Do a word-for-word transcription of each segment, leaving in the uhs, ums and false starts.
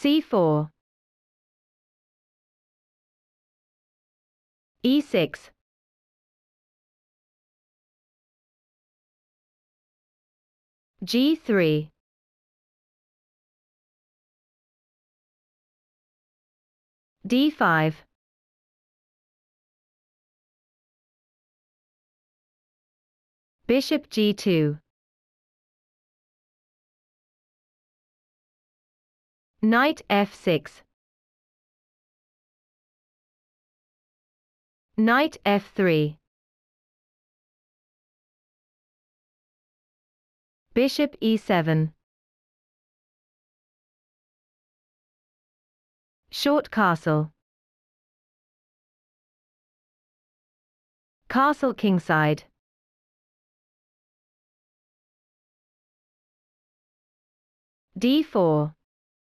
c four, e six, g three, d five, bishop g two, knight f six, knight f three, bishop e seven, short castle, castle kingside, d four,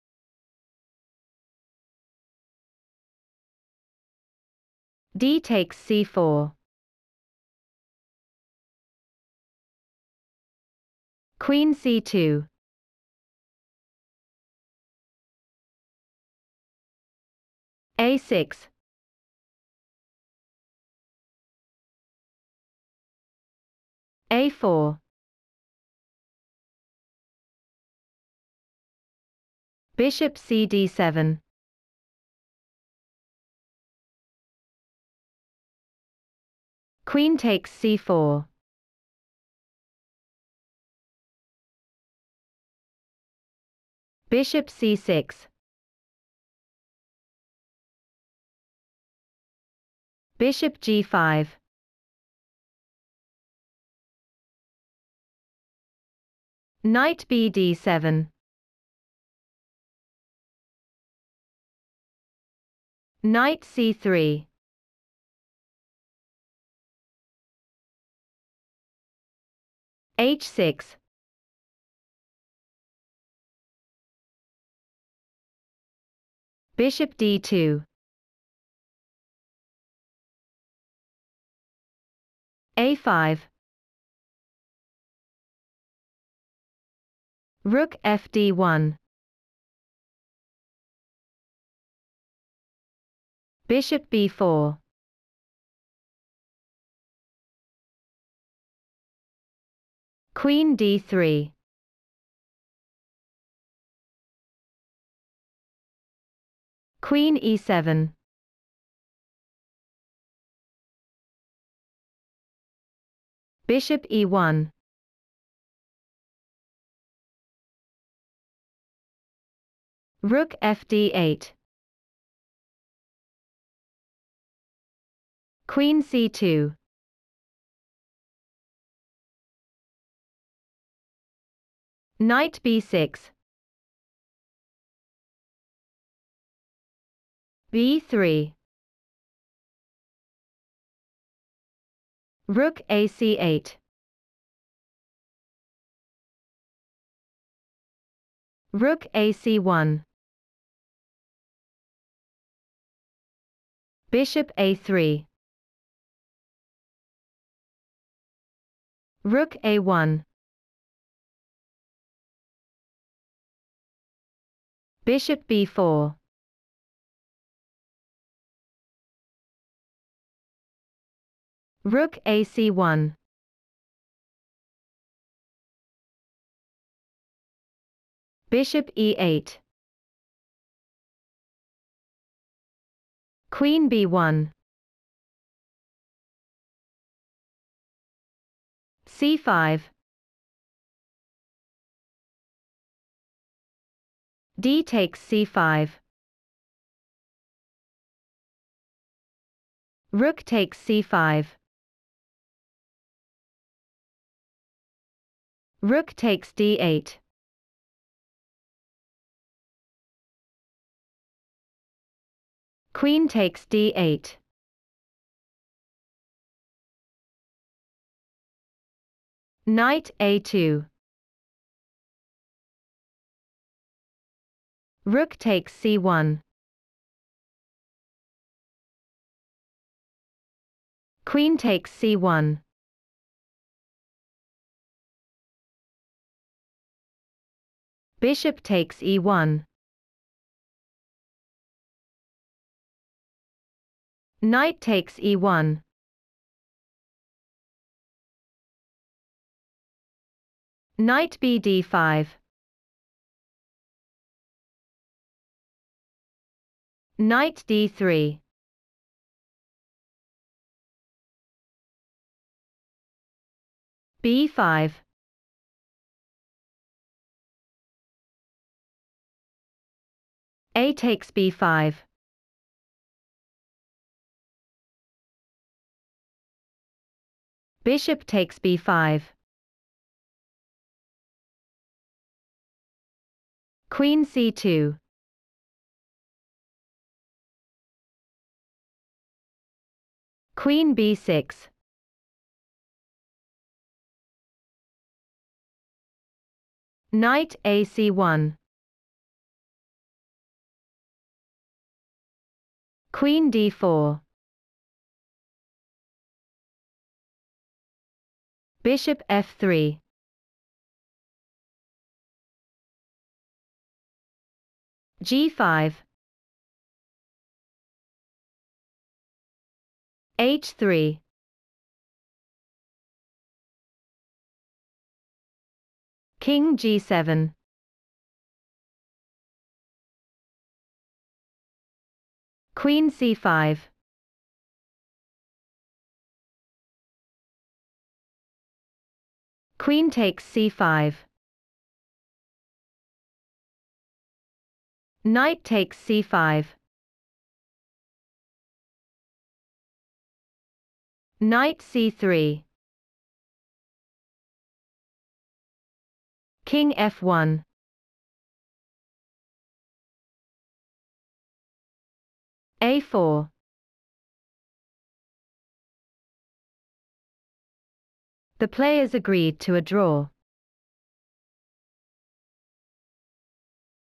d takes c four, queen c two, a six, a four, bishop c d seven, queen takes c four, bishop c six, bishop g five, knight b d seven, knight c three, h six, bishop d two, a five, rook f d one, bishop b four, queen d three, queen e seven, bishop e one, rook f d eight, queen c two, knight b six, b three, rook a c eight, rook a c one, bishop a three, rook a one, bishop b four, rook a c one, bishop e eight, queen b one, c five, d takes c five, rook takes c five, rook takes d eight, queen takes d eight, knight a two, rook takes c one, queen takes c one, bishop takes e one, Knight takes e one. Knight b d five. Knight d three. b five. A takes b five. Bishop takes b five. Queen c two. Queen b six. Knight a c one. Queen d four. Bishop f three. g five. h three. King g seven. Queen c five. Queen takes c five. Knight takes c five. Knight c three. King f one. a four. The players agreed to a draw.